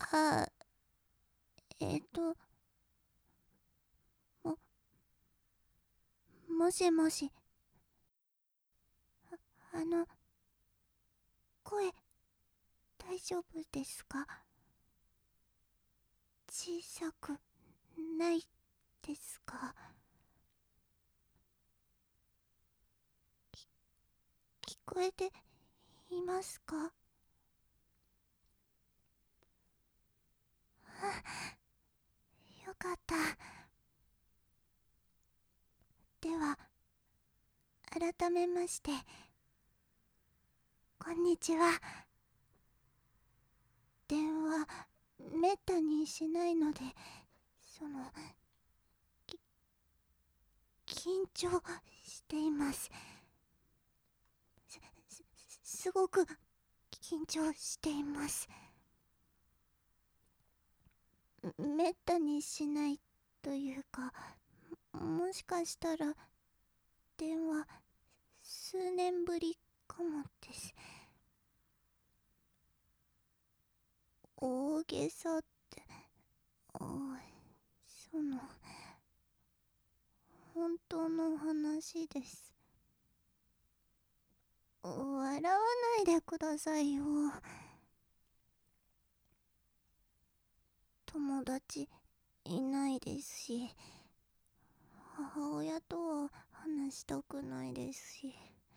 あ、えっと、も、もしもし、あの、声、大丈夫ですか？小さくないですか？聞こえていますか？よかった。では、改めまして、こんにちは。電話、めったにしないので、その、き緊張しています。すごく緊張しています。めったにしないというか、もしかしたら電話数年ぶりかもです。大げさって、おい、本当の話です。笑わないでくださいよ。友達いないですし、母親とは話したくないですし、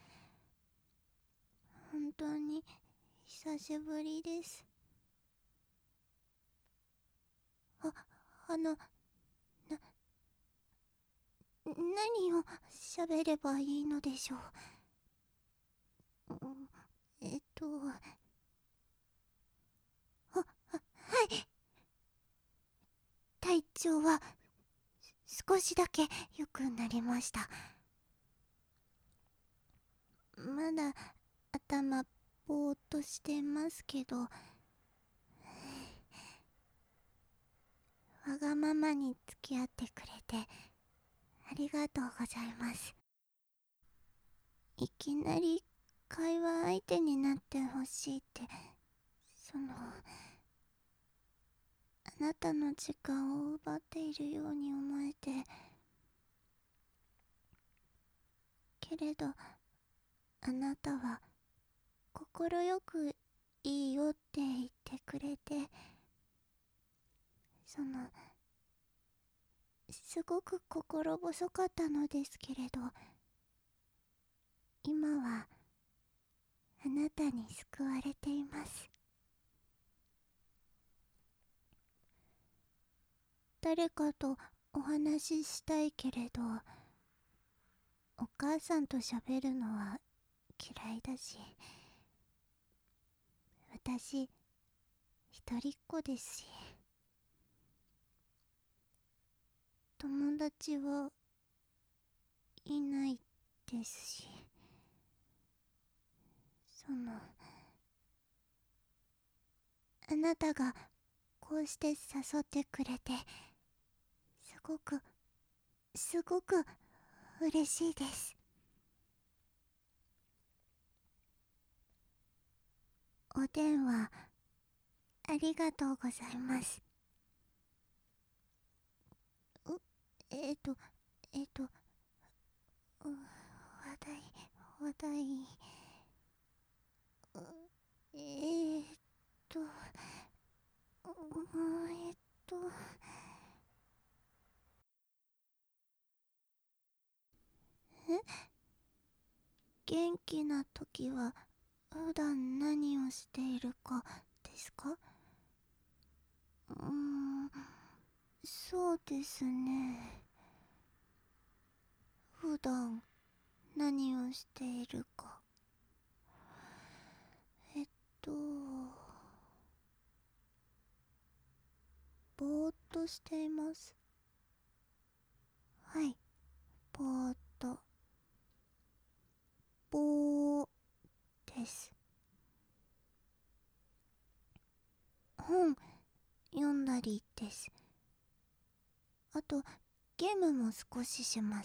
本当に久しぶりです。あ、あの、何を喋ればいいのでしょう。は、はい。体調は少しだけ良くなりました。まだ頭ぼーっとしてますけど、わがままに付き合ってくれてありがとうございます。いきなり会話相手になってほしいって、あなたの時間を奪っているように思えて、けれどあなたは心よくいいよって言ってくれて、すごく心細かったのですけれど、今はあなたに救われています。誰かとお話ししたいけれど、お母さんと喋るのは嫌いだし、私一人っ子ですし、友達はいないですし、あなたがこうして誘ってくれて、すごくすごく嬉しいです。お電話ありがとうございます。う、えっと、えっと、話題、話題、うえっと、えっと、え元気な時は普段何をしているかですか？そうですね。普段何をしているか。えっと、ぼーっとしています。はい、ぼーっと。ぼーです。本読んだりです。あと、ゲームも少しします。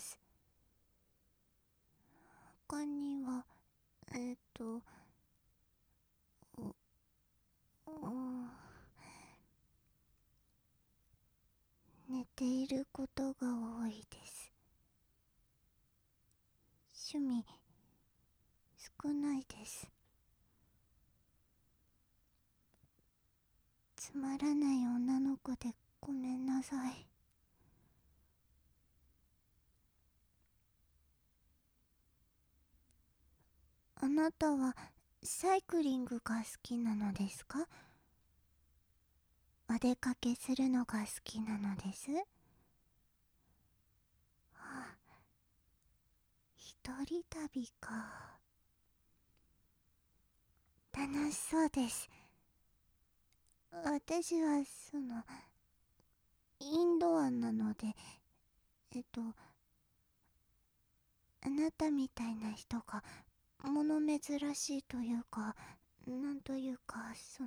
他には、えっと、う、うつまらない女の子でごめんなさい。あなたはサイクリングが好きなのですか？お出かけするのが好きなのです。はあ、一人旅か。楽しそうです。私はインドアなので、あなたみたいな人が物珍しいというか、なんというか、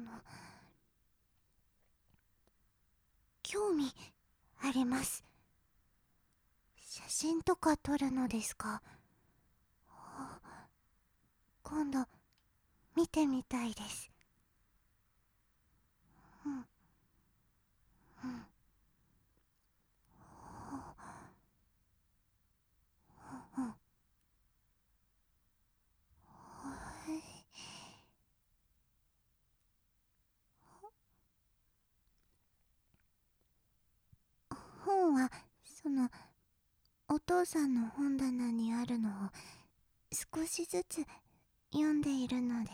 興味あります。写真とか撮るのですか？あ、今度見てみたいです。うん、うん。うん。本はそのお父さんの本棚にあるのを少しずつ読んでいるのです。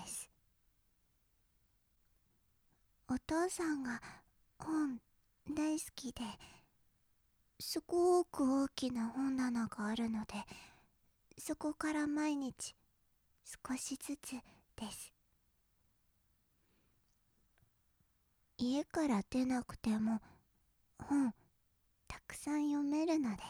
お父さんが本大好きで、すごく大きな本棚があるので、そこから毎日少しずつです。家から出なくても本たくさん読めるのです。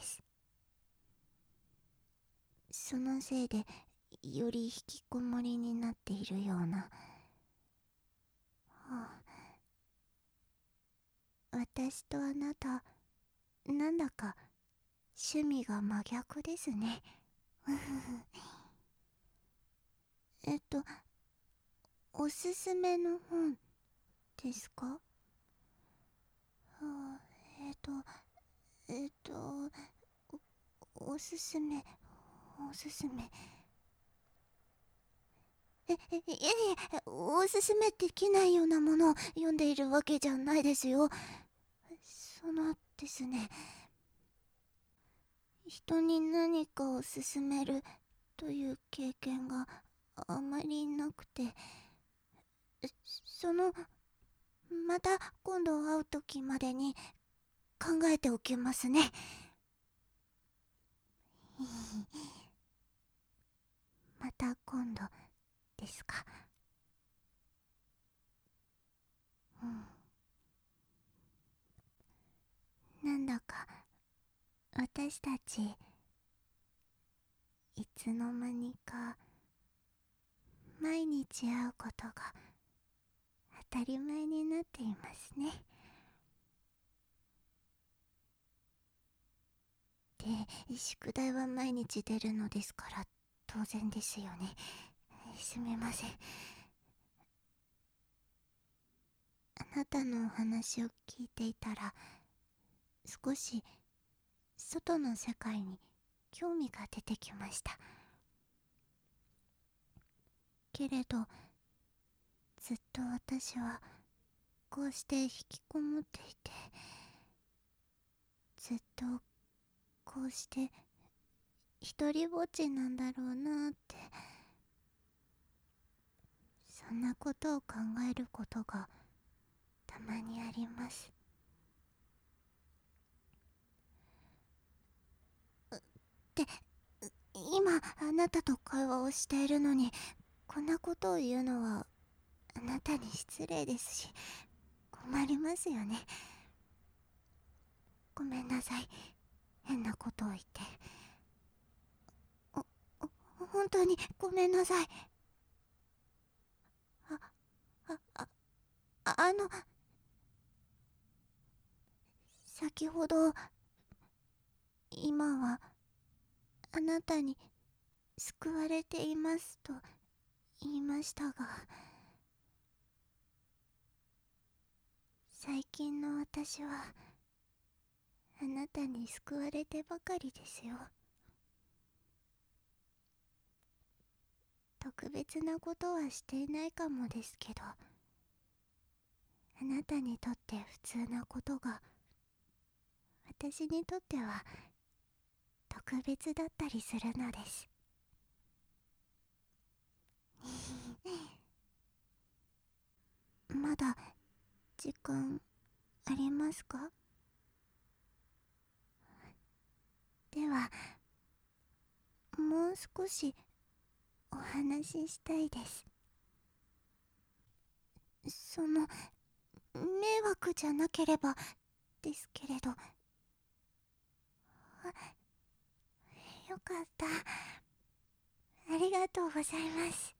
そのせいでより引きこもりになっているような、はあ、私とあなた、なんだか趣味が真逆ですね。えっとおすすめの本ですか？はあ、えっとおすすめ、おすすめ。おすすめできないようなものを読んでいるわけじゃないですよ。ですね、人に何かを勧めるという経験があまりなくて、その、また今度会う時までに考えておきますね。また今度ですか。うん。なんだか私たちいつの間にか毎日会うことが当たり前になっていますね。で、宿題は毎日出るのですから当然ですよね。すみません。あなたのお話を聞いていたら、少し外の世界に興味が出てきました。けれど、ずっと私はこうして引きこもっていて、ずっとこうして一人ぼっちなんだろうなって、そんなことを考えることがたまにあります。で、今あなたと会話をしているのにこんなことを言うのはあなたに失礼ですし、困りますよね。ごめんなさい、変なことを言って。本当にごめんなさい。あ、あ、あ、あの、先ほど、今はあなたに救われていますと言いましたが、最近の私はあなたに救われてばかりですよ。特別なことはしていないかもですけど、 あなたにとって普通なことが私にとっては特別だったりするのです。まだ時間ありますか？ではもう少しお話ししたいです。迷惑じゃなければですけれど。よかった。ありがとうございます。